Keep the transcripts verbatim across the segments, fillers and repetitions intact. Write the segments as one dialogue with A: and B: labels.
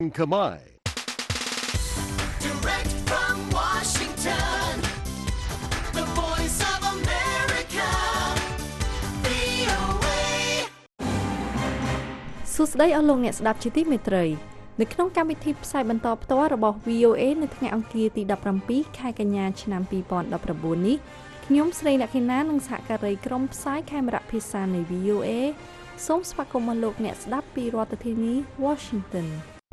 A: Kamai.
B: Direct from Washington, the voice of America, វី អូ เอ
C: សួស្តីអស់លោកអ្នកស្ដាប់ជាទីមេត្រីនៅក្នុងកម្មវិធីផ្សាយបន្តផ្ទាល់របស់ វី អូ เอ នៅថ្ងៃអង្គារទីដប់ប្រាំពីរខែកញ្ញាឆ្នាំពីរពាន់ដប់ប្រាំបួននេះខ្ញុំស្រីលក្ខិណានិងសហការីក្រុមផ្សាយខេមរៈភាសានៃ វី អូ เอ សូមស្វាគមន៍មកលោកអ្នកស្ដាប់ពីរដ្ឋធានី Washington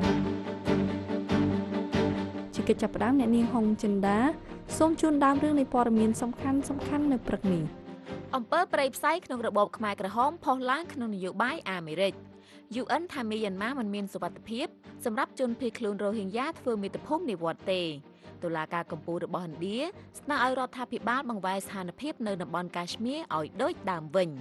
C: ជាកិច្ចចាប់ផ្ដើមអ្នកនាងហុងចិន្តាសូមជូនដើមរឿងនៃព័ត៌មានសំខាន់សំខាន់នៅព្រឹកនេះ
D: អំពើប្រៃផ្សៃក្នុងរបបខ្មែរក្រហមផុសឡើងក្នុងនយោបាយអាមេរិក យូ អិន ថាមីយ៉ាន់ម៉ាមិនមានសុវត្ថិភាពសម្រាប់ជនភៀសខ្លួនរ៉ូហិញយ៉ាធ្វើមាតុភូមិនិវត្តទេតុលាការកំពូលរបស់ឥណ្ឌាស្នើឲ្យរដ្ឋាភិបាលបង្វែរស្ថានភាពនៅតំបន់កាಶ್មៀរឲ្យដូចដើមវិញ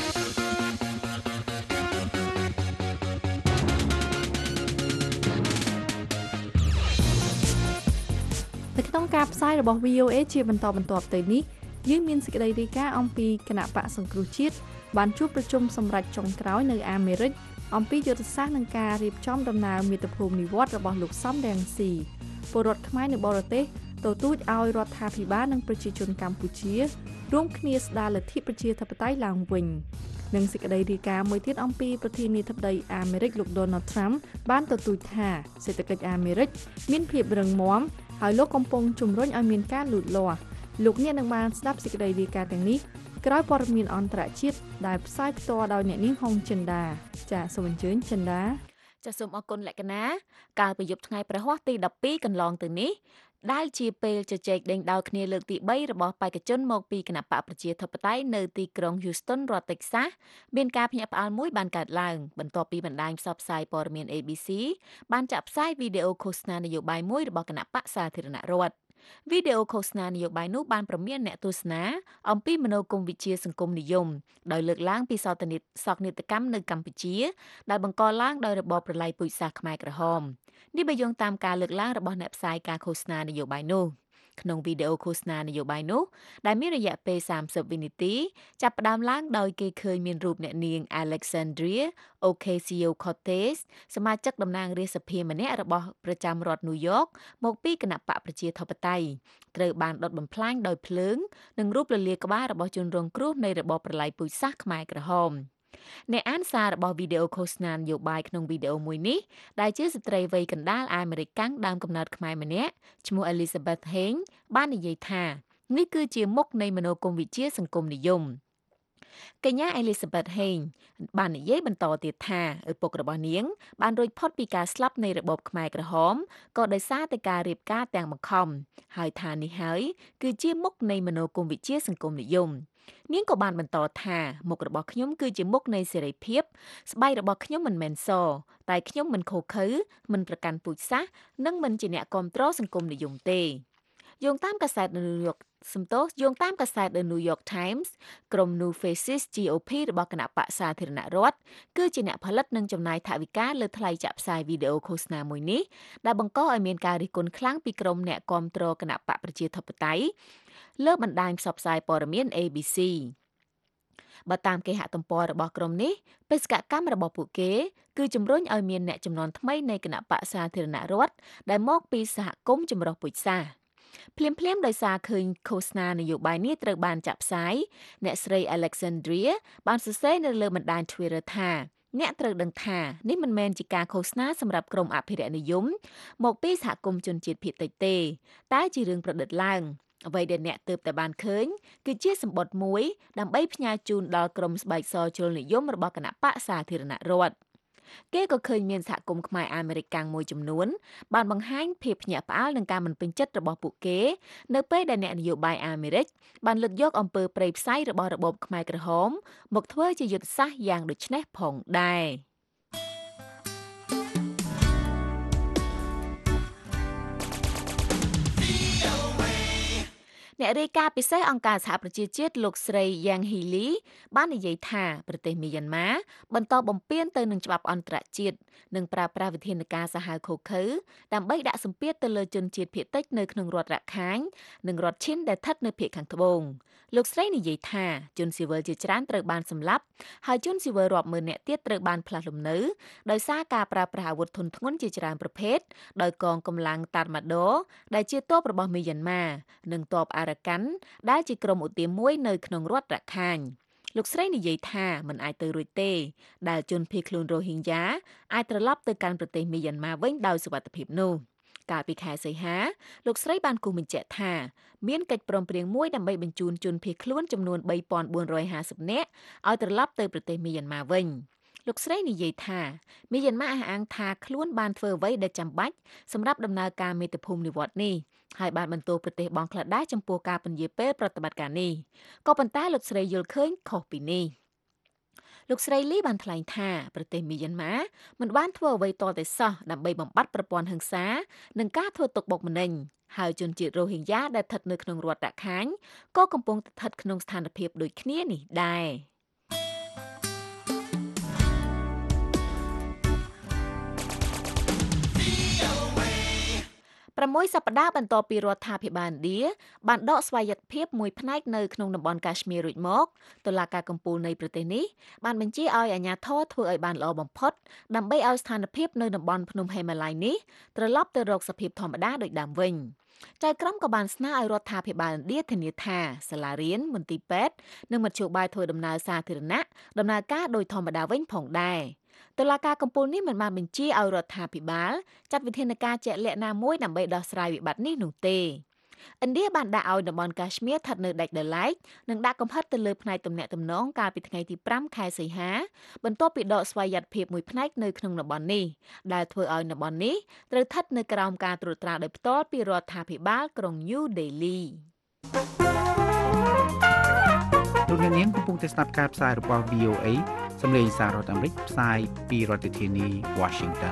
C: នៅក្នុងការផ្សាយរបស់ វី អូ เอ ជាបន្តបន្ទាប់ទៅនេះយើងមានសេចក្តីរាយការណ៍អំពីគណៈបកសង្គ្រោះជាតិបានជួបប្រជុំសម្រាប់ចុងក្រោយនៅអាមេរិកអំពីយុទ្ធសាស្ត្រនឹងការរៀបចំដំណើរមាតុភូមិនិវត្តន៍របស់លោកសំរងស៊ីពលរដ្ឋខ្មែរនៅបរទេសទទូចឲ្យរដ្ឋាភិបាលនិងប្រជាជនកម្ពុជារួមគ្នាស្ដារលទ្ធិប្រជាធិបតេយ្យឡើងវិញនិងសេចក្តីរាយការណ៍មួយទៀតអំពីប្រធានាធិបតីអាមេរិកលោក Donald Trump បានទទូចថាសេដ្ឋកិច្ចអាមេរិកមានភាពរឹងមាំហើយលោកកំពុងជំរុញឲ្យមានការលូតលាស់លោកអ្នកនឹងបានស្ដាប់សេចក្តីរាយការណ៍ទាំងនេះក្រោយព័ត៌មានអន្តរជាតិដែលផ្សាយផ្ទាល់ដោយអ្នកនាងហុងចិន្តាចាសសូមអញ្ជើញចិន្តា
D: ចាសសូមអរគុណលក្ខណាកាលពីយប់ថ្ងៃព្រះហស្ថទីដប់ពីរកន្លងទៅនេះដែលជាពេលជជែកដេញដោលគ្នាលើកទីបីរបស់បេក្ខជនមកពីគណៈបកប្រជាធិបតេយ្យនៅទីក្រុង Houston រដ្ឋ Texas មានការភ្ញាក់ផ្អើលមួយបានកើតឡើងបន្ទាប់ពីបណ្ដាញផ្សព្វផ្សាយព័ត៌មាន เอ ប៊ី ซี បានចាក់ផ្សាយវីដេអូឃោសនានយោបាយមួយរបស់គណៈបកសាធារណរដ្ឋវីដេអូឃោសនានយោបាយនោះបានព្រមានអ្នកទស្សនាអំពីមនោគមវិជ្ជាសង្គមនិយមដោយលើកឡើងពីសោកនាដសោកនាដកម្មនៅកម្ពុជាដែលបង្កឡើងដោយរបបប្រល័យពូជសាសន៍ខ្មែរក្រហមនេះបើយោងតាមការលើកឡើងរបស់អ្នកផ្សាយការឃោសនានយោបាយនោះក្នុងវីដេអូឃោសនានយោបាយនោះដែលមានរយៈពេលសាមសិបវិនាទីចាប់ផ្ដើមឡើងដោយគេឃើញមានរូបអ្នកនាង Alexandria Ocasio-Cortez សមាជិកតំណាងរាស្ត្រសភាម្នាក់របស់ប្រចាំរដ្ឋ New York មកពីគណៈបកប្រជាធិបតេយ្យត្រូវបានដុតបំផ្លាញដោយភ្លើងនិងរូបលលាក្បាលរបស់ជនរងគ្រោះនៃរបបប្រល័យពូជសាសន៍ខ្មែរក្រហមអ្នកអានសាររបស់វីដេអូឃោសនានយោបាយក្នុងវីដេអូមួយនេះដែលជាស្ត្រីវ័យកណ្ដាលអាមេរិកកាំងដើមកំណើតខ្មែរម្នាក់ឈ្មោះ Elizabeth Heng បាននិយាយថានេះគឺជាមុខនៃមនោគមវិជ្ជាសង្គមនិយមកញ្ញា Elizabeth Heng បាននិយាយបន្តទៀតថាឪពុករបស់នាងបានរួចផុតពីការស្លាប់នៃរបបខ្មែរក្រហមក៏ដោយសារតែការរៀបការទាំងបង្ខំហើយថានេះហើយគឺជាមុខនៃមនោគមវិជ្ជាសង្គមនិយមនាងក៏បានបន្តថាមុខរបស់ខ្ញុំគឺជាមុខនៃសេរីភាពស្បែករបស់ខ្ញុំមិនមែនសតែខ្ញុំមិនខូខើមិនប្រកាន់ពូជសាសន៍និងមិនជាអ្នកគ្រប់គ្រងសង្គមនិយមទេយោងតាមកាសែត New York សំទោសយោងតាមកាសែត The New York Times ក្រុម New Faces ជី អូ พี របស់គណៈបកសាធារណរដ្ឋគឺជាអ្នកផលិតនិងចំណាយថវិកាលើថ្លៃចាក់ផ្សាយវីដេអូឃោសនាមួយនេះដែលបង្កឲ្យមានការរិះគន់ខ្លាំងពីក្រុមអ្នកគ្រប់គ្រងគណៈបកប្រជាធិបតេយ្យលើបណ្ដាញផ្សព្វផ្សាយព័ត៌មាន เอ ប៊ី ซี បើតាមគេហទំព័ររបស់ក្រុមនេះបេសកកម្មរបស់ពួកគេគឺជំរុញឲ្យមានអ្នកចំនួនថ្មីនៃគណៈបកសាធារណរដ្ឋដែលមកពីសហគមន៍ចម្រុះពូជសាសន៍ភ្លាមភ្លាមដោយសារឃើញឃោសនានយោបាយនេះត្រូវបានចាក់ផ្សាយអ្នកស្រី Alexandria បានសរសេរនៅលើបណ្ដាញ Twitter ថាអ្នកត្រូវដឹងថានេះមិនមែនជាការឃោសនាសម្រាប់ក្រុមអភិរក្សនិយមមកពីសហគមន៍ជនជាតិភាគតិចទេតែជារឿងប្រឌិតឡើងអ្វីដែលអ្នកទើបតែបានឃើញគឺជាសម្បត្តិមួយដើម្បីផ្ញើជូនដល់ក្រុមស្បែកសជ្រុលនិយមរបស់គណៈបកសាធារណរដ្ឋគេក៏ឃើញមានសហគមន៍ខ្មែរអាមេរិកកាំងមួយចំនួនបានបង្ហាញភាពភ្ញាក់ផ្អើលនឹងការមិនពេញចិត្តរបស់ពួកគេនៅពេលដែលអ្នកនយោបាយអាមេរិកបានលើកយកអំពើប្រៃផ្សៃរបស់របបខ្មែរក្រហមមកធ្វើជាយុទ្ធសាស្ត្រយ៉ាងដូចនេះផងដែរអ្នករាយការណ៍ពិសេសអង្គការសហប្រជាជាតិលោកស្រីយ៉ាងហ៊ីលីបាននិយាយថាប្រទេសមីយ៉ាន់ម៉ាបន្តបំពានទៅនឹងច្បាប់អន្តរជាតិនិងប្រើប្រាស់វិធានការសាហាវឃោឃៅដើម្បីដាក់សម្ពាធទៅលើជនជាតិភាគតិចនៅក្នុងរដ្ឋរ៉ាខាញនិងរដ្ឋឈិនដែលស្ថិតនៅភាគខាងត្បូងលោកស្រីនិយាយថាជនស៊ីវិលជាច្រើនត្រូវបានសម្លាប់ហើយជនស៊ីវិលរាប់ម៉ឺននាក់ទៀតត្រូវបានផ្លាស់លំនៅដោយសារការប្រើប្រាស់អាវុធធុនធ្ងន់ជាច្រើនប្រភេទដោយកងកម្លាំងតាម៉ាដូដែលជាទ័ពរបស់មីយ៉ាន់ម៉ានិងទ័ពអារ៉ាកាន់ដែលជាក្រុមឧទាមមួយនៅក្នុងរដ្ឋរ៉ាខាញលោកស្រីនិយាយថាមិនអាចទៅរួចទេដែលជនភៀសខ្លួនរ៉ូហីងយ៉ាអាចត្រឡប់ទៅកាន់ប្រទេសមីយ៉ាន់ម៉ាវិញដោយសុវត្ថិភាពនោះកាលពីខែសីហាលោកស្រីបានគូសបញ្ជាក់ថាមានកិច្ចព្រមព្រៀងមួយដើម្បីបញ្ជូនជនភៀសខ្លួនចំនួនបីពាន់បួនរយហាសិបនាក់ឲ្យត្រឡប់ទៅប្រទេសមីយ៉ាន់ម៉ាវិញលោកស្រីនិយាយថាមីយ៉ាន់ម៉ាអះអាងថាខ្លួនបានធ្វើអ្វីដែលចាំបាច់សម្រាប់ដំណើរការមាតុភូមិនិវត្តន៍នេះហើយបានបន្ទោសប្រទេសបង់ក្លាដេសចំពោះការពន្យាពេលប្រតិបត្តិការនេះក៏ប៉ុន្តែលោកស្រីយល់ឃើញខុសពីនេះលោកស្រីលីបានថ្លែងថាប្រទេសមីយ៉ាន់ម៉ាមិនបានធ្វើអ្វីទាល់តែសោះដើម្បីបំបត្តិប្រព័ន្ធហិង្សានិងការធ្វើទុកបុកម្នេញហើយជនជាតិរ៉ូហីងយ៉ាដែលស្ថិតនៅក្នុងរដ្ឋរ៉ាខាញក៏កំពុងស្ថិតក្នុងស្ថានភាពដូចគ្នានេះដែរប្រាំមួយសប្តាហ៍បន្ទាប់ពីរដ្ឋាភិបាលឥណ្ឌាបានដកស្វ័យភាពមួយផ្នែកនៅក្នុងតំបន់កាಶ್មៀររួចមកតុលាការកំពូលនៃប្រទេសនេះបានបញ្ជាឲ្យអាជ្ញាធរធ្វើឲ្យបានល្អបំផុតដើម្បីឲ្យស្ថានភាពនៅតំបន់ភ្នំហេម៉ាឡៃនេះត្រឡប់ទៅរកសភាពធម្មតាដូចដើមវិញចៅក្រមក៏បានស្នើឲ្យរដ្ឋាភិបាលឥណ្ឌាធានាថាសាលារៀនមន្ទីរពេទ្យនិងមធ្យោបាយធ្វើដំណើរសាធារណៈដំណើរការដោយធម្មតាវិញផងដែរតុលាការកំពូលនេះមិនបានបញ្ជាឲ្យរដ្ឋាភិបាលចាត់វិធានការជាក់លាក់ណាមួយដើម្បីដោះស្រាយវិបត្តិនេះនោះទេឥណ្ឌាបានដាក់ឲ្យតំបន់កាಶ್មៀរស្ថិតនៅដាច់ដោយឡែកនិងដាក់កំហិតទៅលើផ្នែកទំនាក់ទំនងកាលពីថ្ងៃទីប្រាំខែសីហាបន្ទាប់ពីដកស្វ័យភាពមួយផ្នែកនៅក្នុងតំបន់នេះដែលធ្វើឲ្យតំបន់នេះត្រូវស្ថិតនៅក្រោមការត្រួតត្រាដោយផ្ទាល់ពីរដ្ឋាភិបាលក្រុង New Delhi
A: លោកអ្នកនាងកំពុងតែស្ដាប់ការផ្សាយរបស់ វី អូ អេ សម្លេងសាររដ្ឋអាមេរិកផ្សាយពីរដ្ឋធានី Washington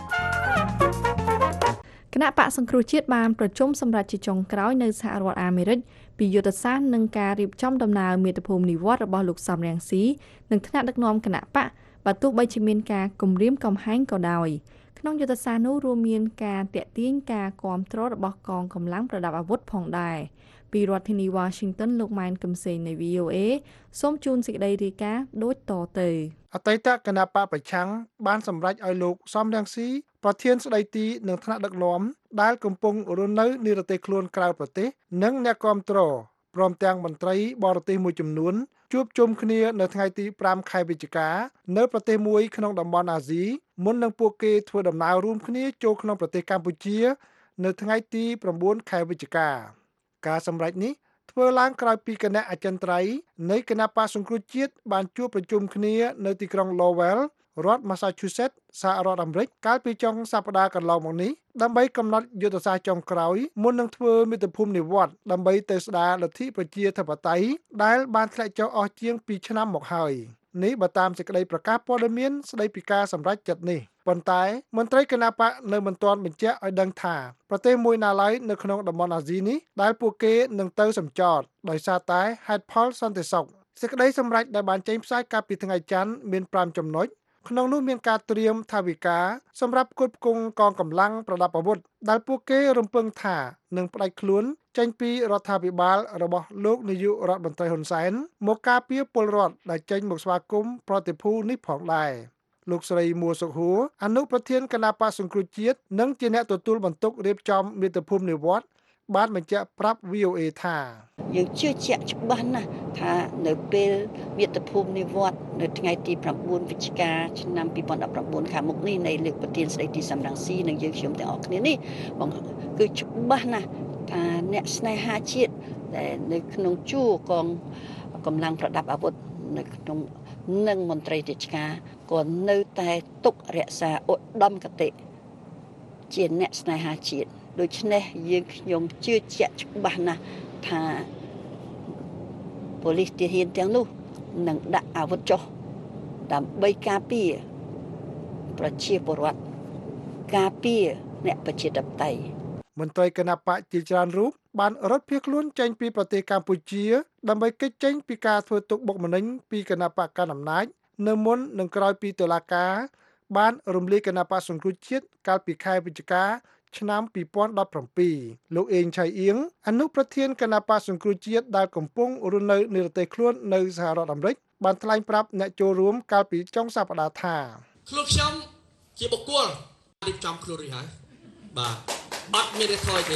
C: គណៈបកសង្គ្រោះជាតិបានប្រជុំសម្រាប់ជាចុងក្រោយនៅសហរដ្ឋអាមេរិកពីយុទ្ធសាស្ត្រនិងការរៀបចំដំណើរមាតុភូមិនិវត្តន៍របស់លោកសំរងស៊ីនិងថ្នាក់ដឹកនាំគណៈបកបើទោះបីជាមានការគំរាមកំហែងក៏ដោយក្នុងយុទ្ធសាស្ត្រនោះរួមមានការតាក់ទាញការគាំទ្ររបស់កងកម្លាំងប្រដាប់អាវុធផងដែរពីរដ្ឋធានី Washington លោកម៉ែនកឹមសេងនៃ វី អូ អេ សូមជូនសេចក្តីរាយការណ៍ដូចតទៅ
E: អតីតគណៈបកប្រឆាំងបានសម្រេចឲ្យលោកសំរងស៊ីប្រធានស្ដីទីនិងថ្នាក់ដឹកនាំដែលកំពុងរស់នៅនិរទេសខ្លួនក្រៅប្រទេសនិងអ្នកគាំទ្រព្រមទាំងមន្ត្រីបរទេសមួយចំនួនជួបជុំគ្នានៅថ្ងៃទីប្រាំខែវិច្ឆិកានៅប្រទេសមួយក្នុងតំបន់អាស៊ីមុននឹងពួកគេធ្វើដំណើររួមគ្នាចូលក្នុងប្រទេសកម្ពុជានៅថ្ងៃទីប្រាំបួនខែវិច្ឆិកាការសម្រេចនេះធ្វើឡើងក្រោយពីគណៈអចិន្ត្រៃយ៍នៃគណៈបក្សសង្គ្រោះជាតិបានជួបប្រជុំគ្នានៅទីក្រុង Lowell រដ្ឋ Massachusetts សហរដ្ឋអាមេរិកកាលពីចុងសប្តាហ៍កន្លងមកនេះដើម្បីកំណត់យុទ្ធសាស្ត្រចុងក្រោយមុននឹងធ្វើមាតុភូមិនិវត្តន៍ដើម្បីទៅស្ដារលទ្ធិប្រជាធិបតេយ្យដែលបានធ្លាក់ចុះអស់ជាងពីរឆ្នាំមកហើយនេះបើតាមសេចក្តីប្រកាសព័ត៌មានស្តីពីការសម្រេចចិត្តនេះប៉ុន្តែមន្ត្រីគណៈបកនៅមិនទាន់បញ្ជាក់ឲ្យដឹងថាប្រទេសមួយណាឡើយនៅក្នុងតំបន់អាស៊ីនេះដែលពួកគេនឹងទៅសម្ចតដោយសារតែហេតុផលសន្តិសុខសេចក្តីសម្រេចដែលបានចេញផ្សាយកាលពីថ្ងៃច័ន្ទមានប្រាំចំណុចក្នុងនោះមានការត្រៀមថវិកាសម្រាប់ផ្គត់ផ្គង់កងកម្លាំងប្រដាប់អាវុធដែលពួកគេរំពឹងថានឹងផ្ដាច់ខ្លួនចេញពីរដ្ឋាភិបាលរបស់លោកនាយករដ្ឋមន្ត្រីហ៊ុនសែនមកការពារពលរដ្ឋដែលចេញមកស្វាគមន៍ប្រតិភូនេះផងដែរលោកស្រីមួសុខួរអនុប្រធានគណៈបក្សសង្គ្រោះជាតិនិងជាអ្នកទទួលបន្ទុករៀបចំមាតុភូមិនិវត្តន៍បានបញ្ជាក់ប្រាប់ វី អូ អេ ថា
F: យើងជឿជាក់ច្បាស់ណាស់ថានៅពេលមាតុភូមិនិវត្តន៍នៅថ្ងៃទីប្រាំបួនវិច្ឆិកាឆ្នាំពីរពាន់ដប់ប្រាំបួនខាងមុខនេះនៃលោកប្រធានស្ដីទីសំរងស៊ីនិងយើងខ្ញុំទាំងអស់គ្នានេះបងគឺច្បាស់ណាស់ថាអ្នកស្នេហាជាតិដែលនៅក្នុងជួរកងកម្លាំងប្រដាប់អាវុធនៅក្នុងនិងមន្ត្រីរាជការក៏នៅតែទុករក្សាឧត្តមគតិជាអ្នកស្នេហាជាតិដូច្នេះយើងខ្ញុំជឿជាក់ច្បាស់ណាស់ថាប៉ូលីសទាហានទាំងនោះនឹងដាក់អាវុធចុះដើម្បីការពារប្រជាពលរដ្ឋការពារអ្នកប្រជាធិបតេយ្យ
E: មន្ត្រីគណៈបកជាច្រើនរូបបានរត់ភៀសខ្លួនចេញពីប្រទេសកម្ពុជាដើម្បីគេចចេញពីការធ្វើទុកបុកម្នេញពីគណបកកណ្ដាលអំណាចនៅមុននិងក្រោយពីតុលាការបានរំលាយគណបកសង្គ្រោះជាតិកាលពីខែវិច្ឆិកាឆ្នាំពីរពាន់ដប់ប្រាំលោកអេងឆៃអៀងអនុប្រធានគណបកសង្គ្រោះជាតិដែលកំពុងរស់នៅនិរទេសខ្លួននៅសហរដ្ឋអាមេរិកបានថ្លែងប្រាប់អ្នកចូលរួមកាលពីចុងសប្តាហ៍ថា
G: ខ្លួនខ្ញុំជាបុគ្គលរៀបចំខ្លួនរួចហើយបាទអត់មានទេថយទេ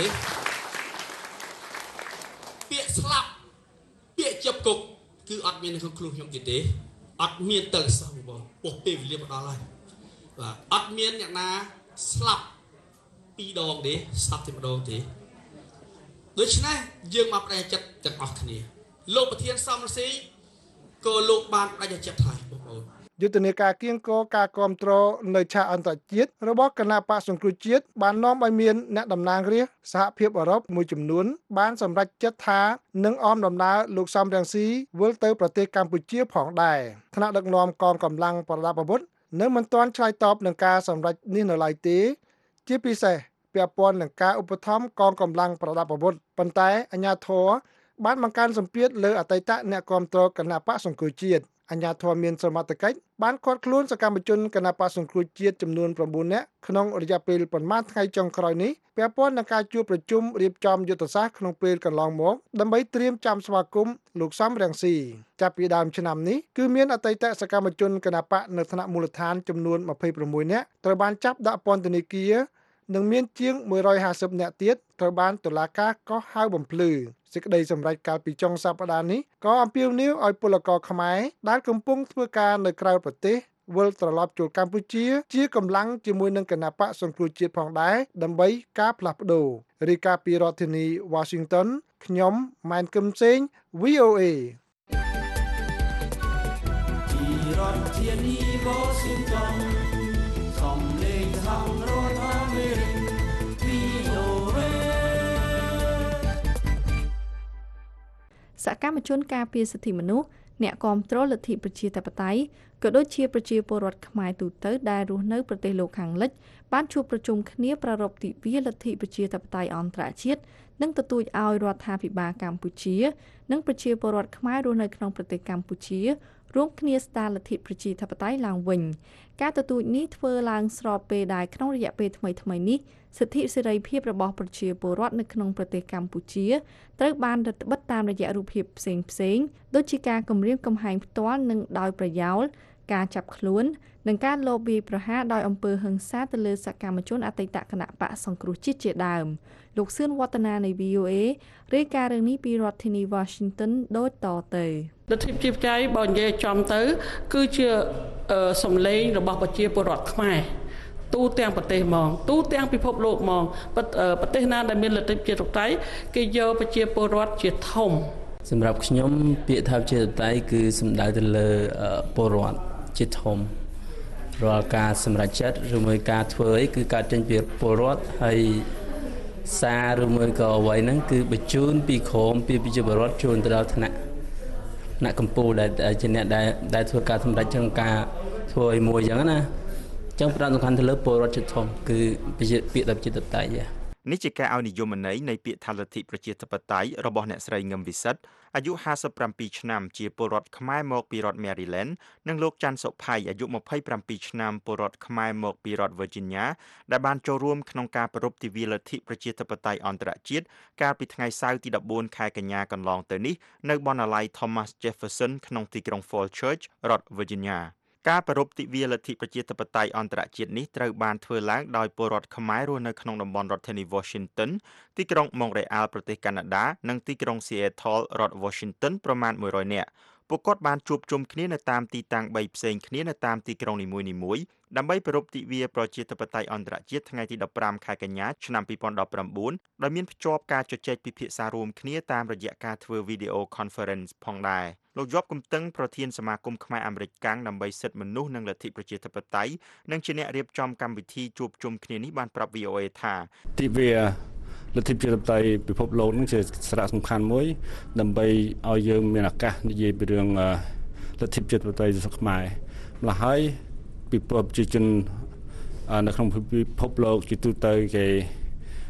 G: ពាក្យស្លាប់ពាក្យជាប់គុកគឺអត់មាននៅក្នុងខ្លួនខ្ញុំទៀតទេអត់មានទៅសោះបងពោះពេលវេលាមកដល់ហើយបាទអត់មានអ្នកណាស្លាប់ពីរដងទេស្លាប់តែម្ដងទេដូច្នេះយើងមកបដិចិត្តទាំងអស់គ្នាលោកប្រធានសំរងស៊ីក៏លោកបានបដិចិត្តហើយបងប្អូន
E: យុទ្ធនាការគៀងគរការគ្រប់គ្រងនៅឆាកអន្តរជាតិរបស់គណៈបកសង្គ្រោះជាតិបាននាំឲ្យមានអ្នកតំណាងរាស្ត្រសហភាពអឺរ៉ុបមួយចំនួនបានសម្រេចចិត្តថានឹងអមដំណើរលោកសំរងស៊ីវិលទៅប្រទេសកម្ពុជាផងដែរថ្នាក់ដឹកនាំកងកម្លាំងប្រដាប់អាវុធនៅមិនទាន់ឆ្លើយតបនឹងការសម្រេចនេះនៅឡើយទេជាពិសេសពាក់ព័ន្ធនឹងការឧបត្ថម្ភកងកម្លាំងប្រដាប់អាវុធប៉ុន្តែអាជ្ញាធរបានបង្កើនសម្ពាធលើអតីតអ្នកគាំទ្រគណៈបកសង្គ្រោះជាតិអាជ្ញាធរមានសមត្ថកិច្ចបានឃាត់ខ្លួនសកម្មជនគណបកសង្គ្រោះជាតិចំនួនប្រាំបួននាក់ក្នុងរយៈពេលប្រមាណថ្ងៃចុងក្រោយនេះពាក់ព័ន្ធនឹងការជួបប្រជុំរៀបចំយុទ្ធសាស្ត្រក្នុងពេលកន្លងមកដើម្បីត្រៀមចាំស្វាគមន៍លោកសំរងស៊ីចាប់ពីដើមឆ្នាំនេះគឺមានអតីតសកម្មជនគណបកនៅថ្នាក់មូលដ្ឋានចំនួនម្ភៃប្រាំមួយនាក់ត្រូវបានចាប់ដាក់ពន្ធនាគារនិងមានជាងមួយរយហាសិបនាក់ទៀតត្រូវបានតុលាការកោះហៅបំភ្លឺសេចក្តីសម្រេចកាលពីចុងសប្តាហ៍នេះក៏អំពាវនាវឲ្យពលករខ្មែរដែលកំពុងធ្វើការនៅក្រៅប្រទេសវិលត្រឡប់ចូលកម្ពុជាជាកម្លាំងជាមួយនឹងគណបកសង្គ្រោះជាតិផងដែរដើម្បីការផ្លាស់ប្ដូររាយការណ៍ពីរដ្ឋធានី Washington ខ្ញុំម៉ែនគឹមសេង វី អូ เอ
B: ពីរដ្ឋធានី Washington សំឡេងសហរដ្ឋអាមេរិក វី អូ เอ
C: សកម្មជនការពារសិទ្ធិមនុស្សអ្នកគាំទ្រលទ្ធិប្រជាធិបតេយ្យក៏ដូចជាប្រជាពលរដ្ឋខ្មែរទូទៅដែលរស់នៅប្រទេសលោកខាងលិចបានជួបប្រជុំគ្នាប្រារព្ធទិវាលទ្ធិប្រជាធិបតេយ្យអន្តរជាតិនិងទទូចឲ្យរដ្ឋាភិបាលកម្ពុជានិងប្រជាពលរដ្ឋខ្មែររស់នៅក្នុងប្រទេសកម្ពុជារួមគ្នាស្ដារលទ្ធិប្រជាធិបតេយ្យឡើងវិញការទទូចនេះធ្វើឡើងស្របពេលដែលក្នុងរយៈពេលថ្មីៗនេះសិទ្ធិសេរីភាពរបស់ប្រជាពលរដ្ឋនៅក្នុងប្រទេសកម្ពុជាត្រូវបានរឹតបន្តឹងតាមរយៈរូបភាពផ្សេងៗដូចជាការគំរាមកំហែងផ្ទាល់និងដោយប្រយោលការចាប់ខ្លួននិងការលបវាយប្រហារដោយអំពើហិង្សាទៅលើសកម្មជនអតីតគណបកសង្គ្រោះជាតិជាដើមលោកសឿនវឌ្ឍនានៃ វី អូ เอ រាយការណ៍រឿងនេះពីរដ្ឋធានី Washington ដូចតទៅ
H: លទ្ធិប្រជាធិបតេយ្យបើនិយាយចំទៅគឺជាសម្លេងរបស់ប្រជាពលរដ្ឋខ្មែរទូទាំងប្រទេសហ្មងទូទាំងពិភពលោកហ្មងប្រទេសណាដែលមានលទ្ធិប្រជាធិបតេយ្យគេយកប្រជាពលរដ្ឋជាធំ
I: សម្រាប់ខ្ញុំពាក្យថាប្រជាធិបតេយ្យគឺសំដៅទៅលើពលរដ្ឋជាធំរាល់ការសម្រេចចិត្តឬមួយការធ្វើអីគឺកើតចេញពីពលរដ្ឋហើយសារឬមួយក៏អ្វីហ្នឹងគឺបញ្ជូនពីក្រមពីប្រជាពលរដ្ឋជូនទៅដល់ថ្នាក់ថ្នាក់កម្ពុជាដែលជាអ្នកដែលដែលធ្វើការសម្រេចក្នុងការធ្វើឲ្យមួយអញ្ចឹងណាចឹងផ្ដោតសំខាន់ទៅលើពលរដ្ឋជាធំគឺពាក្យពាក្យប្រជាធិបតេយ្យ
A: នេះជាការឲ្យនិយមន័យនៃពាក្យថាលទ្ធិប្រជាធិបតេយ្យរបស់អ្នកស្រីងឹមវិសិទ្ធអាយុห้าสิบเจ็ดឆ្នាំជាពលរដ្ឋខ្មែរមកពីរដ្ឋ Maryland និងលោកច័ន្ទសុផៃអាយុยี่สิบเจ็ดឆ្នាំពលរដ្ឋខ្មែរមកពីរដ្ឋ Virginia ដែលបានចូលរួមក្នុងការប្រារព្ធទិវាលទ្ធិប្រជាធិបតេយ្យអន្តរជាតិកាលពីថ្ងៃសៅរ៍ទីដប់បួនខែកញ្ញាកន្លងទៅនេះនៅបណ្ណាល័យ Thomas Jefferson ក្នុងទីក្រុង Falls Church រដ្ឋ Virginiaការប្រារព្ធទិវាលទ្ធិប្រជាធិបតេយ្យអន្តរជាតិនេះត្រូវបានធ្វើឡើងដោយពលរដ្ឋខ្មែររស់នៅក្នុងតំបន់រដ្ឋធានី Washington ទីក្រុង Montreal ប្រទេសកាណាដានិងទីក្រុង Seattle រដ្ឋ Washington ប្រមាណមួយរយនាក់ពួកគាត់បានជួបជុំគ្នានៅតាមទីតាំងបីផ្សេងគ្នានៅតាមទីក្រុងនីមួយៗដើម្បីប្រារព្ធទិវាប្រជាធិបតេយ្យអន្តរជាតិថ្ងៃទីដប់ប្រាំខែកញ្ញាឆ្នាំពីរពាន់ដប់ប្រាំបួនដោយមានភ្ជាប់ការជជែកពិភាក្សារួមគ្នាតាមរយៈការធ្វើ Video Conference ផងដែរលោកជាប់គំតឹងប្រធានសមាគមខ្មែរអាមេរិកកាំងដើម្បីសិទ្ធិមនុស្សនិងលទ្ធិប្រជាធិបតេយ្យនិងជាអ្នករៀបចំកម្មវិធីជួបជុំគ្នានេះបានប្រាប់ វី អូ เอ ថា
J: ទិវាលទ្ធិប្រជាធិបតេយ្យពិភពលោកនឹងជាសារៈសំខាន់មួយដើម្បីឲ្យយើងមានឱកាសនិយាយពីរឿងលទ្ធិប្រជាធិបតេយ្យរបស់ខ្មែរម្ល៉េះហើយពីប្រជាជននៅក្នុងពិភពលោកជាទូទៅគេ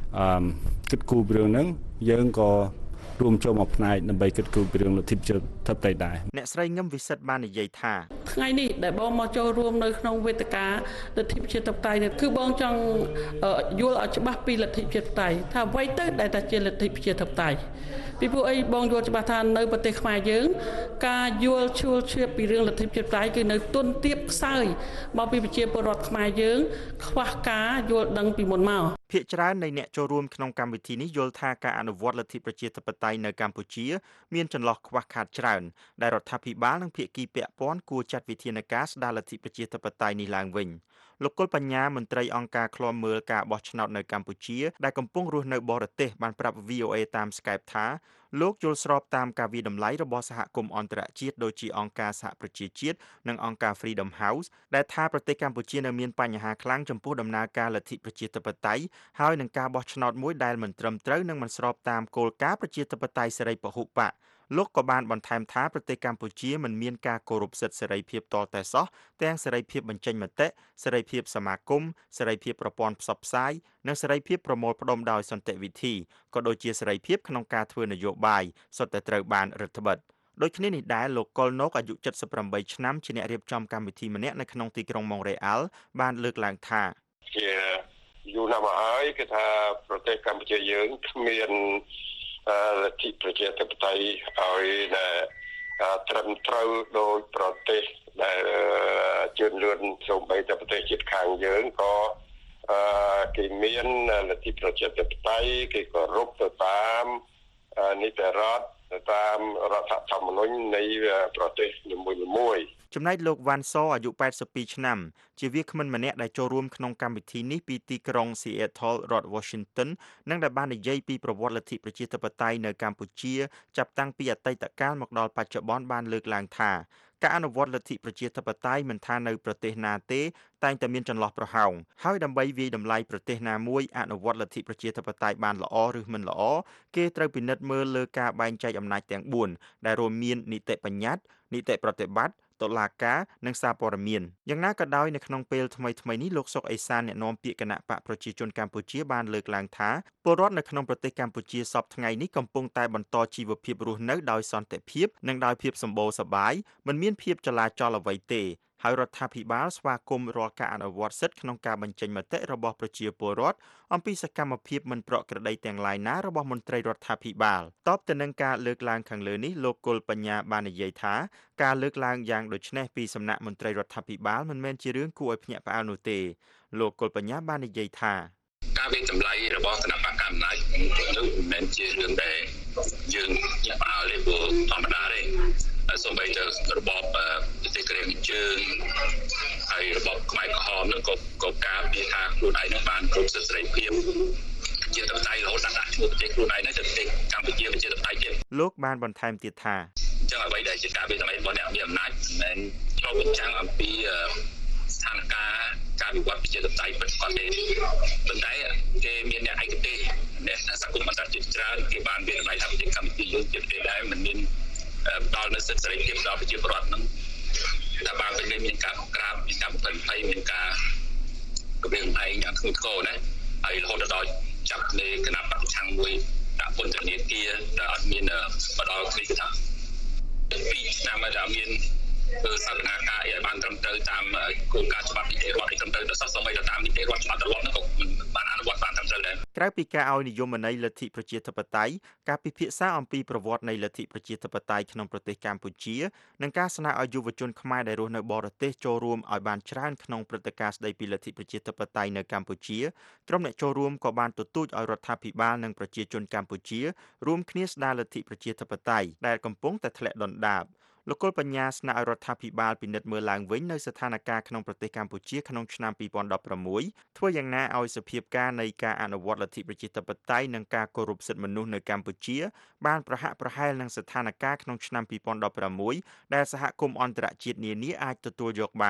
J: អឺគិតគូរពីរឿងហ្នឹងយើងក៏រួមចូលមកផ្នែកដើម្បីគិតគូរពីរឿងលទ្ធិប្រជាធិបតេយ្យដែរ
A: អ្នកស្រីងឹមវិសិទ្ធបាននិយាយថា
H: ថ្ងៃនេះដែលបងមកចូលរួមនៅក្នុងវេទិកាលទ្ធិប្រជាធិបតេយ្យនេះគឺបងចង់យល់ឲ្យច្បាស់ពីលទ្ធិប្រជាធិបតេយ្យថាអ្វីទៅដែលតែជាលទ្ធិប្រជាធិបតេយ្យពីព្រោះអីបងយល់ច្បាស់ថានៅប្រទេសខ្មែរយើងការយល់ឈួលជ្រាបពីរឿងលទ្ធិប្រជាធិបតេយ្យគឺនៅទុនទាបខ្សោយមកពីប្រជាពលរដ្ឋខ្មែរយើងខ្វះការយល់ដឹងពីមុនមក
A: ភាគច្រើននៃអ្នកចូលរួមក្នុងកម្មវិធីនេះយល់ថាការអនុវត្តលទ្ធិប្រជាធិបតេយ្យនៅកម្ពុជាមានចន្លោះខ្វះខាតច្រើនដែលរដ្ឋាភិបាលនិងភាគីពាក់ព័ន្ធគួរចាត់វិធានការស្ដារលទ្ធិប្រជាធិបតេយ្យនេះឡើងវិញលោកគុលបញ្ញាមន្ត្រីអង្គការឃ្លាំមើលការបោះឆ្នោតនៅកម្ពុជាដែលកំពុងរស់នៅបរទេសបានប្រាប់ V O A តាម Skype ថាលោកយល់ស្របតាមការវិតម្លៃរបស់សហគមន៍អន្តរជាតិដូចជាអង្គការសហប្រជាជាតិនិងអង្គការ Freedom House ដែលថាប្រទេសកម្ពុជានៅមានបញ្ហាខ្លាំងចំពោះដំណើរការលទ្ធិប្រជាធិបតេយ្យហើយនឹងការបោះឆ្នោតមួយដែលមិនត្រឹមត្រូវនិងមិនស្របតាមគោលការណ៍ប្រជាធិបតេយ្យសេរីពហុបកលោកក៏បានបន្ថែមថាប្រទេសកម្ពុជាមិនមានការគោរពសិទ្ធិសេរីភាពតតែសោះទាំងសេរីភាពបញ្ចេញមតិសេរីភាពសមាគមសេរីភាពប្រព័ន្ធផ្សព្វផ្សាយនិងសេរីភាពប្រមូលផ្ដុំដោយសន្តិវិធីក៏ដូចជាសេរីភាពក្នុងការធ្វើនយោបាយសុទ្ធតែត្រូវបានរដ្ឋបិទដូចគ្នានេះដែរលោកកុលណូកអាយុเจ็ดสิบแปดឆ្នាំជាអ្នករៀបចំកម្មវិធីម្នាក់នៅក្នុងទីក្រុងម៉ុងរ៉េអាល់បានលើកឡើងថា
K: ជាយូរណាស់មកហើយគឺថាប្រទេសកម្ពុជាយើងគ្មានលទ្ធិប្រជាធិបតេយ្យឲ្យត្រឹមត្រូវដោយប្រទេសដែលជឿនលឿនសូម្បីតែប្រទេសជិតខាងយើងក៏គេមានលទ្ធិប្រជាធិបតេយ្យគេគោរពទៅតាមនីតិរដ្ឋទៅតាមរដ្ឋធម្មនុញ្ញនៃប្រទេសនីមួយៗ
A: ចំណែកលោកវ៉ាន់សអាយុแปดสิบពីរឆ្នាំជាវាគ្មិនម្នាក់ដែលចូលរួមក្នុងកម្មវិធីនេះពីទីក្រុង Seattle រដ្ឋ Washington និងដែលបាននិយាយពីប្រវត្តិលទ្ធិប្រជាធិបតេយ្យនៅកម្ពុជាចាប់តាំងពីអតីតកាលមកដល់បច្ចុប្បន្នបានលើកឡើងថាការអនុវត្តលទ្ធិប្រជាធិបតេយ្យមិនថានៅប្រទេសណាទេតែងតែមានចន្លោះប្រហោងហើយដើម្បីវាយតម្លៃប្រទេសណាមួយអនុវត្តលទ្ធិប្រជាធិបតេយ្យបានល្អឬមិនល្អគេត្រូវពិនិត្យមើលលើការបែងចែកអំណាចទាំងបួនដែលរួមមាននីតិបញ្ញត្តិនីតិប្រតិបត្តិតុលាការនិងសារព័ត៌មានយ៉ាងណាក៏ដោយនៅក្នុងពេលថ្មីៗនេះលោកសុកអេសានអ្នកនាំពាក្យគណៈបកប្រជាជនកម្ពុជាបានលើកឡើងថាពលរដ្ឋនៅក្នុងប្រទេសកម្ពុជាសពថ្ងៃនេះកំពុងតែបន្តជីវភាពរស់នៅដោយសន្តិភាពនិងដោយភាពសម្បូរសប្បាយមិនមានភាពចលាចលអ្វីទេហើយរដ្ឋាភិបាលស្វាគមន៍រាល់ការអនុវត្តសិទ្ធិក្នុងការបញ្ចេញមតិរបស់ប្រជាពលរដ្ឋអំពីសកម្មភាពមិនប្រក្រតីទាំងឡាយណារបស់មន្ត្រីរដ្ឋាភិបាលតបទៅនឹងការលើកឡើងខាងលើនេះលោកគុលបញ្ញាបាននិយាយថាការលើកឡើងយ៉ាងដូចនេះពីសំណាក់មន្ត្រីរដ្ឋាភិបាលមិនមែនជារឿងគួរឲ្យភ្ញាក់ផ្អើលនោះទេលោកគុលបញ្ញាបាននិយាយថា
L: ការវិតម្លៃរបស់គណៈបកអំណាចនោះមិនមែនជារឿងដែលយើងញាក់ផ្អើលទេព្រោះធម្មតាទេសូម្បីតែរបបប្រទេសក្រៀមជើងហើយរបបខ្មែរក្រហមនឹងក៏ក៏ការពារថាខ្លួនឯងនឹងបានគ្រប់សិទ្ធិសេរីភាពជាតបតៃរហូតដល់ដាក់ឈ្មោះប្រទេសខ្លួនឯងនៅប្រទេសកម្ពុជាជាតបតៃទៀត
A: លោកបានបន្ថែមទៀតថា
L: អញ្ចឹងអ្វីដែលជាការវិតម្លៃរបស់អ្នកមានអំណាចមិនមែនឆ្លុះបញ្ចាំងអំពីស្ថានភាពការវិវត្តប្រជាធិបតេយ្យពិតប្រាកដទេប៉ុន្តែគេមានអ្នកឯកទេសអ្នកសង្គមអន្តរជាតិច្រើនគេបានវិតម្លៃថាប្រទេសកម្ពុជាយើងជាប្រទេសដែលមិនមានដល់នៅសិទ្ធិសេរីភាពដល់ប្រជាពលរដ្ឋនឹងតែបានពេលនេះមានការក្រាបមានការបំផិតភ័យមានការគម្រាមកំហែងយ៉ាងធ្ងន់ធ្ងរណាស់ហើយរហូតដល់ចាប់លេគណៈបព្វឆាំងមួយដាក់ពន្ធនាគារដែលអត់មានបដលគ្នាគឺថាពីរឆ្នាំហើយដែលមានធ្វើសកម្មភាពឲ្យបានត្រឹមត្រូវតាមគោលការណ៍ច្បាប់នីតិរដ្ឋឲ្យត្រឹមត្រូវដល់សសម័យទៅតាមនីតិរដ្ឋច្បាប់ត្រឡប់នោះក៏មិនបានអនុវត្តបានត្រឹមត្រូវដែរ
A: ក្រៅពីការឲ្យនិយមន័យលទ្ធិប្រជាធិបតេយ្យការពិភាក្សាអំពីប្រវត្តិនៃលទ្ធិប្រជាធិបតេយ្យក្នុងប្រទេសកម្ពុជានិងការស្នើឲ្យយុវជនខ្មែរដែលរស់នៅបរទេសចូលរួមឲ្យបានច្រើនក្នុងព្រឹត្តិការណ៍ស្ដីពីលទ្ធិប្រជាធិបតេយ្យនៅកម្ពុជាក្រុមអ្នកចូលរួមក៏បានទទូចឲ្យរដ្ឋាភិបាលនិងប្រជាជនកម្ពុជារួមគ្នាស្ដារលទ្ធិប្រជាធិបតេយ្យដែលកំពុងតែធ្លាក់ដុនដាបលោកគុលបញ្ញាស្នើឲ្យរដ្ឋាភិបាលពិនិត្យមើលឡើងវិញនៅស្ថានភាពក្នុងប្រទេសកម្ពុជាក្នុងឆ្នាំពីរពាន់ដប់ប្រាំមួយធ្វើយ៉ាងណាឲ្យសភាពការនៃការអនុវត្តលទ្ធិប្រជាធិបតេយ្យនិងការគោរពសិទ្ធិមនុស្សនៅកម្ពុជាបានប្រហាក់ប្រហែលនឹងស្ថានភាពក្នុងឆ្នាំពីរពាន់ដប់ប្រាំមួយដែលសហគមន៍អន្តរជាតិនានាអាចទទួលយកបាន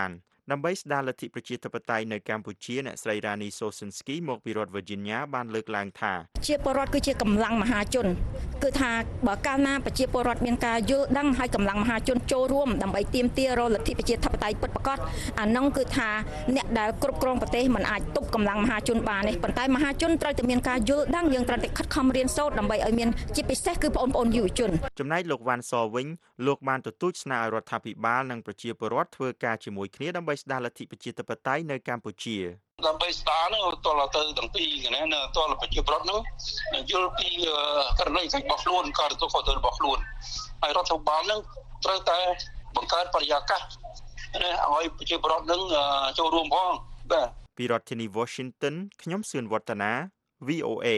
A: ដើម្បីស្ដារលទ្ធិប្រជាធិបតេយ្យនៅកម្ពុជាអ្នកស្រីរ៉ានីសូសិនស្គីមកពីរដ្ឋ Virginia បានលើកឡើងថា
M: ជាពលរដ្ឋគឺជាកម្លាំងមហាជនគឺថាបើកាលណាប្រជាពលរដ្ឋមានការយល់ដឹងហើយកម្លាំងមហាជនចូលរួមដើម្បីទាមទាររលទ្ធិប្រជាធិបតេយ្យពិតប្រាកដអានោះគឺថាអ្នកដែលគ្រប់គ្រងប្រទេសមិនអាចទប់កម្លាំងមហាជនបានទេប៉ុន្តែមហាជនត្រូវតែមានការយល់ដឹងយើងត្រូវតែខិតខំរៀនសូត្រដើម្បីឲ្យមានជាពិសេសគឺបងប្អូនយុវជន
A: ចំណែកលោកវ៉ាន់សវិញលោកបានទទូចស្នើឲ្យរដ្ឋាភិបាលនិងប្រជាពលរដ្ឋធ្វើការជាមួយគ្នាដើម្បីស្ដារលទ្ធិប្រជាធិបតេយ្យនៅកម្ពុជា
N: ដើម្បីស្ដារនោះតលទៅទាំងពីរណានៅតលប្រជាពលរដ្ឋនោះយល់ពីករណីកិច្ចរបស់ខ្លួនការទទួលខុសត្រូវរបស់ខ្លួនហើយរដ្ឋាភិបាលនឹងត្រូវតែបង្កើតបរិយាកាសឲ្យប្រជាពលរដ្ឋនឹងចូលរួមផងបាទ
A: ពីរដ្ឋធានី Washington ខ្ញុំសឿនវឌ្ឍនា V O A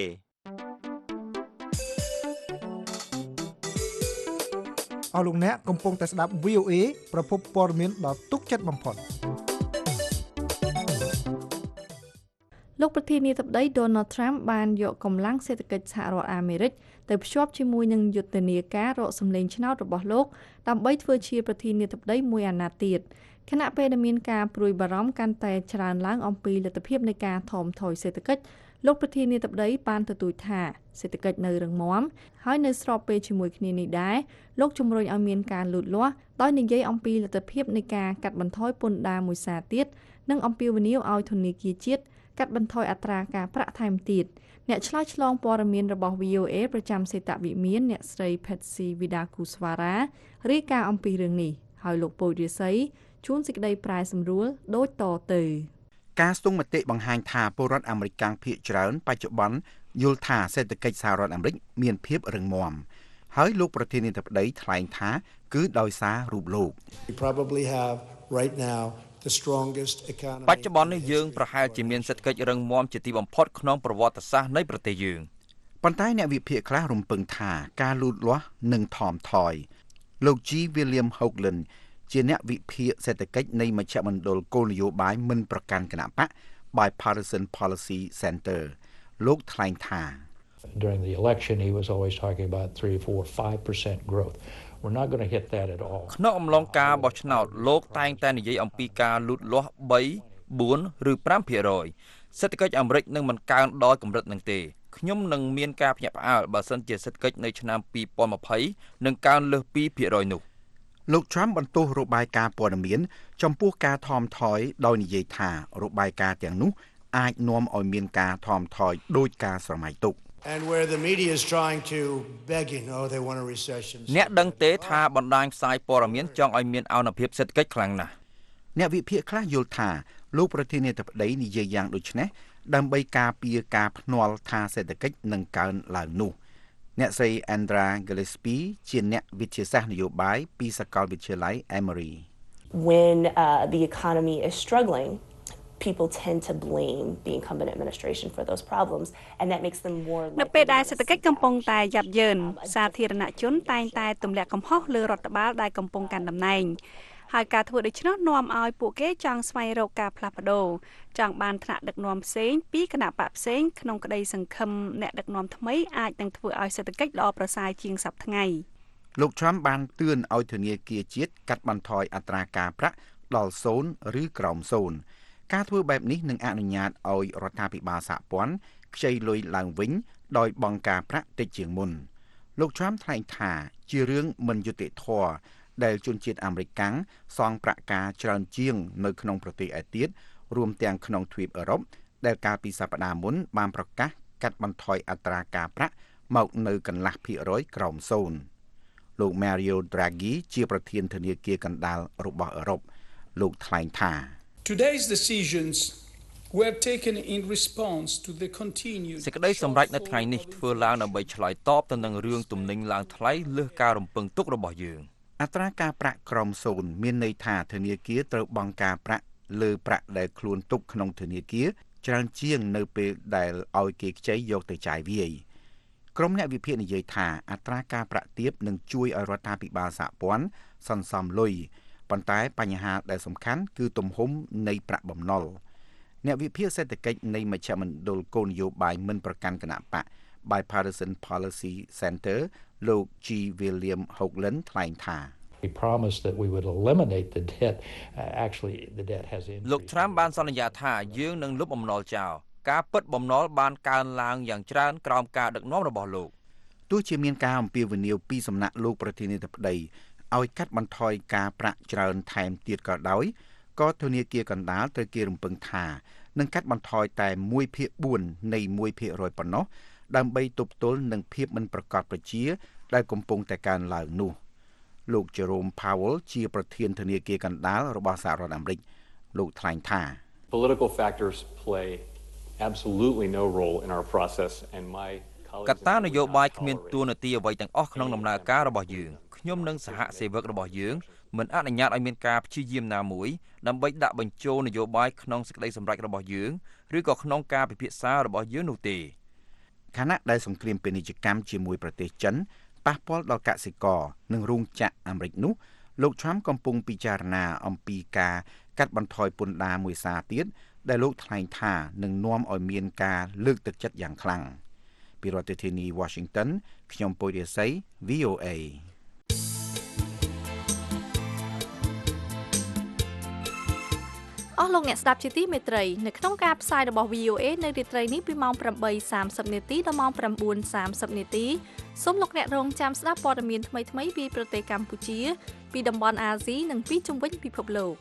E: អស់លោកអ្នកកំពុងតែស្ដាប់ V O A ប្រភពព័ត៌មានដ៏ទុកចិត្តបំផុត
C: លោកប្រធានាធិបតី Donald Trump បានយកកម្លាំងសេដ្ឋកិច្ចសហរដ្ឋអាមេរិកទៅភ្ជាប់ជាមួយនឹងយុទ្ធនាការរកសម្លេងឆ្នោតរបស់លោកដើម្បីធ្វើជាប្រធានាធិបតីមួយអាណត្តិទៀតខណៈពេលដែលមានការព្រួយបារម្ភកាន់តែច្រើនឡើងអំពីលទ្ធភាពនៃការថមថយសេដ្ឋកិច្ចលោកប្រធានាធិបតីបានទទូចថាសេដ្ឋកិច្ចនៅរឹងមាំហើយនៅស្របពេលជាមួយគ្នានេះដែរលោកជំរុញឲ្យមានការលូតលាស់ដោយនិយាយអំពីលទ្ធភាពនៃការកាត់បន្ថយពន្ធដារមួយសារទៀតនិងអំពាវនាវឲ្យធនាគារជាតិកាត់បន្ថយអត្រាការប្រាក់ថែមទៀតអ្នកឆ្លើយឆ្លងព័ត៌មានរបស់ V O A ប្រចាំសេតវិមានអ្នកស្រី Patsy Widakuswara រាយការណ៍អំពីរឿងនេះហើយលោកពូរិស័យជួនសេចក្តីប្រែសម្រួលដូចតទៅ
O: ការស្ទង់មតិបង្ហាញថាពលរដ្ឋអាមេរិកភាគច្រើនបច្ចុប្បន្នយល់ថាសេដ្ឋកិច្ចសហរដ្ឋអាមេរិកមានភាពរឹងមាំហើយលោកប្រធានាធិបតីថ្លែងថាគឺដោយសាររូបលោក
P: We probably have right now the strongest economy
Q: បច្ចុប្បន្ននេះយើងប្រហែលជាមានសេដ្ឋកិច្ចរឹងមាំជាទីបំផុតក្នុងប្រវត្តិសាស្ត្រនៃប្រទេសយើង
O: ប៉ុន្តែអ្នកវិភាគខ្លះរំពឹងថាការលូតលាស់នឹងថមថយលោក G William Hoagland ជាអ្នកវិភាគសេដ្ឋកិច្ចនៃមជ្ឈមណ្ឌលគោលនយោបាយមិនប្រកាន់គណបក Bipartisan Policy Center លោកថ្លែងថា
R: During the election he was always talking about three, four, five percent growth. We're not going to hit that at all.
Q: ក្នុងអំឡុងការបោះឆ្នោតលោកតែងតែនិយាយអំពីការលូតលាស់three, four ឬfiveភាគរយសេដ្ឋកិច្ចអាមេរិកនឹងមិនកើនដល់កម្រិតនឹងទេខ្ញុំនឹងមានការភ្ញាក់ផ្អើលបើសិនជាសេដ្ឋកិច្ចនៅឆ្នាំtwenty twentyនឹងកើនលើសtwoភាគរយនោះ
O: លោក Trump បន្ទោសរបាយការណ៍ព័ត៌មានចំពោះការថមថយដោយនិយាយថារបាយការណ៍ទាំងនោះអាចនាំឲ្យមានការថមថយដោយការស្រមៃទុក
P: And where the media is trying to begging oh they want a recession
Q: អ្នកដឹងទេថាបណ្ដាញផ្សាយព័ត៌មានចង់ឲ្យមានអនុភាពសេដ្ឋកិច្ចខ្លាំងណាស់
O: អ្នកវិភាគខ្លះយល់ថាលោកប្រធានាធិបតីនិយាយយ៉ាងដូចនេះដើម្បីការពារការភ្នាល់ថាសេដ្ឋកិច្ចនឹងកើនឡើងនោះអ្នកស្រី Andra Gillespie ជាអ្នកវិទ្យាសាស្ត្រនយោបាយពីសាកលវិទ្យាល័យ Emory
S: When uh, the economy is struggling people tend to blame the incumbent administration for those problems and that makes them more
T: នៅពេលដែលសេដ្ឋកិច្ចកំពុងតែយ៉ាប់យ៉ឺនសាធារណជនតែងតែទម្លាក់កំហុសលើរដ្ឋបាលដែលកំពុងកាន់តំណែងហើយការធ្វើដូច្នោះនាំឲ្យពួកគេចង់ស្វែងរកការផ្លាស់ប្ដូរចង់បានថ្នាក់ដឹកនាំផ្សេងពីគណៈបកផ្សេងក្នុងក្តីសង្ឃឹមអ្នកដឹកនាំថ្មីអាចនឹងធ្វើឲ្យសេដ្ឋកិច្ចល្អប្រសើរជាងសប្តាហ៍ថ្ងៃ
O: លោក Trump បានទឿនឲ្យធនាគារជាតិកាត់បន្ថយអត្រាការប្រាក់ដល់0ឬក្រោម0ការធ្វើបែបនេះនឹងអនុញ្ញាតឲ្យរដ្ឋាភិបាលសហព័ន្ធខ្ចីលុយឡើងវិញដោយបង់ការប្រាក់តិចជាងមុនលោក Trump ថ្លែងថាជារឿងមិនយុត្តិធម៌ដែលជនជាតិអាមេរិកកាំងសងប្រាក់ការច្រើនជាងនៅក្នុងប្រទេសឯទៀតរួមទាំងក្នុងទ្វីបអឺរ៉ុបដែលកាលពីសប្តាហ៍មុនបានប្រកាសកាត់បន្ថយអត្រាការប្រាក់មកនៅកន្លះភាគរយក្រោម0លោក Mario Draghi ជាប្រធានធនាគារកណ្ដាលរបស់អឺរ៉ុបលោកថ្លែងថា
U: Today's decisions were taken in response to the continued
Q: សេចក្តីសម្រេចនៅថ្ងៃនេះធ្វើឡើងដើម្បីឆ្លើយតបទៅនឹងរឿងទំនិញឡើងថ្លៃលើសការរំពឹងទុករបស់យើង
O: អត្រាការប្រាក់ក្រោម0មានន័យថាធនាគារត្រូវបង់ការប្រាក់លើប្រាក់ដែលខ្លួនទុកក្នុងធនាគារច្រើនជាងនៅពេលដែលឲ្យគេខ្ចីយកទៅចាយវាយក្រុមអ្នកវិភាគនិយាយថាអត្រាការប្រាក់ទាបនឹងជួយឲ្យរដ្ឋាភិបាលសហព័ន្ធសន្សំលុយប៉ុន្តែបញ្ហាដែលសំខាន់គឺទំហំនៃប្រាក់បំណុលអ្នកវិភាគសេដ្ឋកិច្ចនៃមជ្ឈមណ្ឌលគោលនយោបាយមិនប្រកាន់គណបក Bipartisan Policy Center លោក G William Hoagland ថ្លែងថា
R: We promised that we would eliminate the debt. Uh, actually, the debt has increased.
Q: លោក Trump បានសន្យាថាយើងនឹងលុបបំណុលចោលការពិតបំណុលបានកើនឡើងយ៉ាងច្រើនក្រោមការដឹកនាំរបស់លោក
O: ទោះជាមានការអំពាវនាវពីសំណាក់លោកប្រធានាធិបតីឲ្យកាត់បន្ថយការប្រាក់ច្រើនថែមទៀតក៏ដោយក៏ធនាគារកណ្ដាលត្រូវគេរំពឹងថានឹងកាត់បន្ថយតែ មួយភាគបួន នៃ មួយភាគរយ ប៉ុណ្ណោះដើម្បីទប់ទល់នឹងភាពមិនប្រកបប្រជាដែលកំពុងតែកើនឡើងនោះលោក Jerome Powell ជាប្រធានធនាគារកណ្ដាលរបស់សហរដ្ឋអាមេរិកលោកថ្លែងថា
D: Political factors play absolutely no role in our process and my
Q: កត្តានយោបាយគ្មានតួនាទីអ្វីទាំងអស់ក្នុងដំណើរការរបស់យើងខ្ញុំនិងសហសេវករបស់យើងមិនអនុញ្ញាតឲ្យមានការព្យាយាមណាមួយដើម្បីដាក់បញ្ចូលនយោបាយក្នុងសេចក្តីសម្រេចរបស់យើងឬក៏ក្នុងការពិភាក្សារបស់យើងនោះទេខណៈដែលសង្គ្រាមពាណិជ្ជកម្មជាមួយប្រទេសចិនប៉ះពាល់ដល់កសិករនិងរោងចក្រអាមេរិកនោះលោក Trump កំពុងពិចារណាអំពីការកាត់បន្ថយពន្ធដារមួយសារទៀតដែលលោកថ្លែងថានឹងនាំឲ្យមានការលើកទឹកចិត្តយ៉ាងខ្លាំងពីរដ្ឋធានី Washington ខ្ញុំពុយរាសី V O A
C: អស់លោកអ្នកស្ដាប់ជាទីមេត្រីនៅក្នុងការផ្សាយរបស់ V O A នៅរាត្រីនេះពីម៉ោង ប្រាំបីសាមសិប នាទីដល់ម៉ោង ប្រាំបួនសាមសិប នាទីសូមលោកអ្នករងចាំស្ដាប់ព័ត៌មានថ្មីៗពីប្រទេសកម្ពុជាពីតំបន់អាស៊ីនិងពីជុំវិញពិភពលោក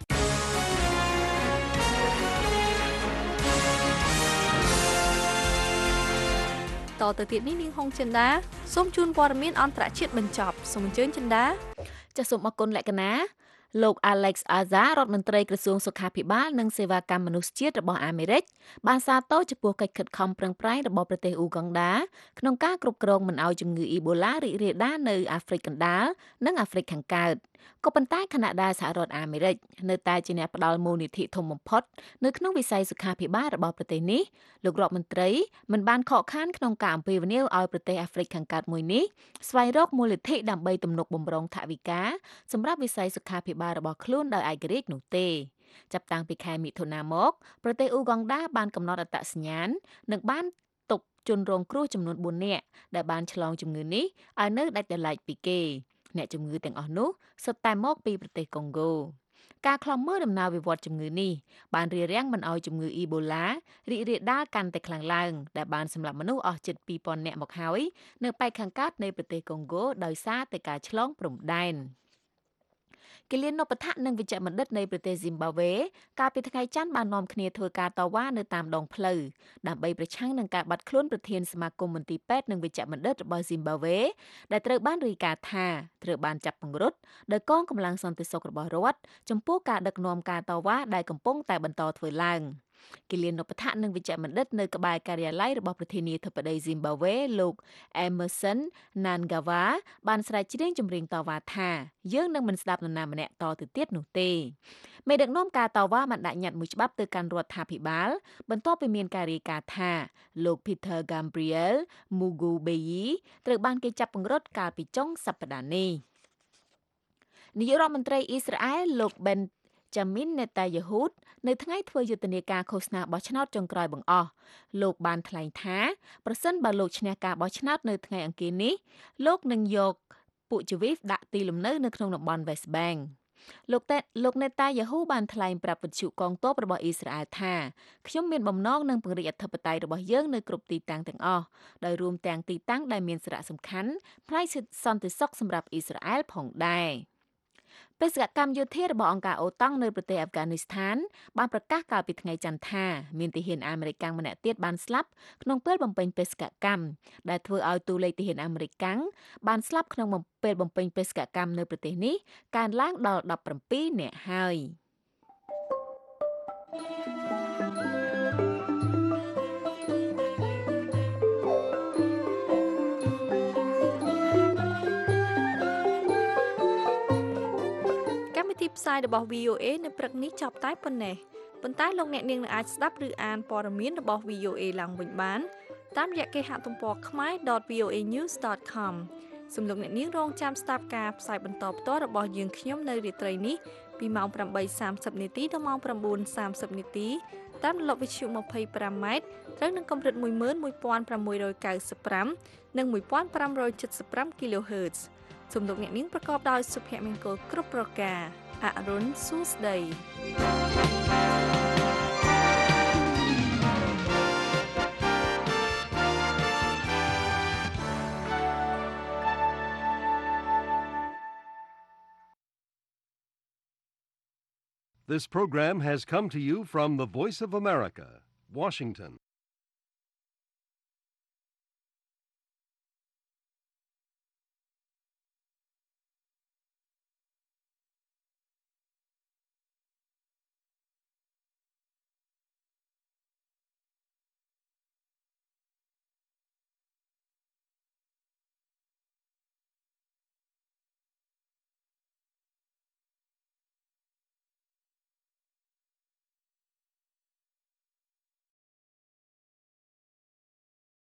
C: តទៅទៀតនេះនាងហុងចិន្តាសូមជូនព័ត៌មានអន្តរជាតិបញ្ចប់សូមអញ្ជើញចិន្តាចាសសូមអរគុណលក្ខណៈលោក Alex Azar រដ្ឋមន្ត្រីក្រសួងសុខាភិបាលនិងសេវាកម្មមនុស្សជាតិរបស់អាមេរិកបានសាទរចំពោះកិច្ចខិតខំប្រឹងប្រែងរបស់ប្រទេសអ៊ូហ្គងដាក្នុងការគ្រប់គ្រងមិនឲ្យជំងឺអ៊ីបូឡារីករាលដាលនៅអាហ្វ្រិកកណ្ដាលនិងអាហ្វ្រិកខាងកើតក៏ប៉ុន្តែខណៈដែលសហរដ្ឋអាមេរិកនៅតែជាអ្នកផ្ដល់មូលនិធិធំបំផុតនៅក្នុងវិស័យសុខាភិបាលរបស់ប្រទេសនេះលោករដ្ឋមន្ត្រីមិនបានខកខានក្នុងការអំពាវនាវឲ្យប្រទេសអាហ្វ្រិកខាងកើតមួយនេះស្វែងរកមូលនិធិដើម្បីទំនុកបម្រុងថវិកាសម្រាប់វិស័យសុខាភិបាលរបស់ខ្លួនដោយឯករាជ្យនោះទេចាប់តាំងពីខែមិថុនាមកប្រទេសអ៊ូហ្គងដាបានកំណត់អត្តសញ្ញាណនិងបានទប់ជនរងគ្រោះចំនួនបួននាក់ដែលបានឆ្លងជំងឺនេះឲ្យនៅដាច់ដោយឡែកពីគេអ្នកជំងឺទាំងអស់នោះសុទ្ធតែមកពីប្រទេសកុងហ្គោការខ្លំមើលដំណើរវិវត្តជំងឺនេះបានរារាំងមិនឲ្យជំងឺអ៊ីបូឡារីករាលដាលកាន់តែខ្លាំងឡើងដែលបានសម្លាប់មនុស្សអស់ជិតពីរពាន់នាក់មកហើយនៅប៉ែកខាងកើតនៃប្រទេសកុងហ្គោដោយសារតែការឆ្លងព្រំដែនគិលានុបដ្ឋនិងវិជ្ជបណ្ឌិតនៃប្រទេសស៊ីមបាវេកាលពីថ្ងៃច័ន្ទបាននាំគ្នាធ្វើការតវ៉ានៅតាមដងផ្លូវដើម្បីប្រឆាំងនឹងការបាត់ខ្លួនប្រធានសមាគមមន្ទីរពេទ្យនិងវិជ្ជបណ្ឌិតរបស់ស៊ីមបាវេដែលត្រូវបានរាយការណ៍ថាត្រូវបានចាប់ពង្រត់ដោយកងកម្លាំងសន្តិសុខរបស់រដ្ឋចំពោះការដឹកនាំការតវ៉ាដែលកំពុងតែបន្តធ្វើឡើងគិលានុបដ្ឋនិងវិជ្ជបណ្ឌិតនៅក្បែរការិយាល័យរបស់ប្រធានាធិបតីស៊ីមបាវេលោក Emmerson Mnangagwa បានស្រែកច្រៀងចម្រៀងតវ៉ាថាយើងនឹងមិនស្ដាប់នរណាម្នាក់តទៅទៀតនោះទេមេដឹកនាំការតវ៉ាបានដាក់ញត្តិមួយច្បាប់ទៅកាន់រដ្ឋាភិបាលបន្ទាប់ពីមានការរាយការណ៍ថាលោក Peter Gabriel Mugubeyi ត្រូវបានគេចាប់ពង្រត់កាលពីចុងសប្តាហ៍នេះនាយករដ្ឋមន្ត្រីអ៊ីស្រាអែលលោក Ben Jamin Netanyahu នៅថ្ងៃធ្វើយុទ្ធនាការឃោសនាបោះឆ្នោតចុងក្រោយបង្អស់លោកបានថ្លែងថាប្រសិនបើលោកឈ្នះការបោះឆ្នោតនៅថ្ងៃអង្គារនេះលោកនឹងយកពួកជីវីសដាក់ទីលំនៅនៅក្នុងតំបន់ West Bank លោកតែលោក Netanyahu បានថ្លែងប្រាប់វិទ្យុកងទ័ពរបស់អ៊ីស្រាអែលថាខ្ញុំមានបំណងនឹងពង្រីកអធិបតេយ្យរបស់យើងនៅគ្រប់ទីតាំងទាំងអស់ដោយរួមទាំងទីតាំងដែលមានសារៈសំខាន់ផ្នែកសន្តិសុខសម្រាប់អ៊ីស្រាអែលផងដែរបេសកកម្មយោធារបស់អង្គការអូតាំងនៅប្រទេសអាហ្វហ្គានីស្ថានបានប្រកាសកាលពីថ្ងៃច័ន្ទថាមានទាហានអាមេរិកម្នាក់ទៀតបានស្លាប់ក្នុងពេលបំពេញបេសកកម្មដែលធ្វើឲ្យតួលេខទាហានអាមេរិកបានស្លាប់ក្នុងពេលបំពេញបេសកកម្មនៅប្រទេសនេះកើនឡើងដល់ដប់ប្រាំពីរនាក់ហើយទីផ្សាយរបស់ V O A នៅព្រឹកនេះចប់តែប៉ុណ្ណេះប៉ុន្តែលោកអ្នកនាងនឹងអាចស្ដាប់ឬអានព័ត៌មានរបស់ V O A ឡើងវិញបានតាមរយៈគេហទំព័រ khmae.ដត v o a news ដត com សូមលោកអ្នកនាងរងចាំស្ដាប់ការផ្សាយបន្តផ្ទាល់របស់យើងខ្ញុំនៅរាត្រីនេះពីម៉ោងប្រាំបីសាមសិប នាទីដល់ម៉ោងប្រាំបួនសាមសិប នាទីតាមរលកវិទ្យុ ម្ភៃប្រាំម៉ែត្រត្រូវនឹងកម្រិត មួយម៉ឺនមួយពាន់ប្រាំមួយរយកៅសិបប្រាំ និង មួយពាន់ប្រាំរយចិតសិបប្រាំ គីឡូហឺតសំលោកអ្នកនាងប្រកបដោយសុភមង្គលគ្រប់ប្រការអរុនសួស្ដី
F: This program has come to you from the Voice of America, Washington.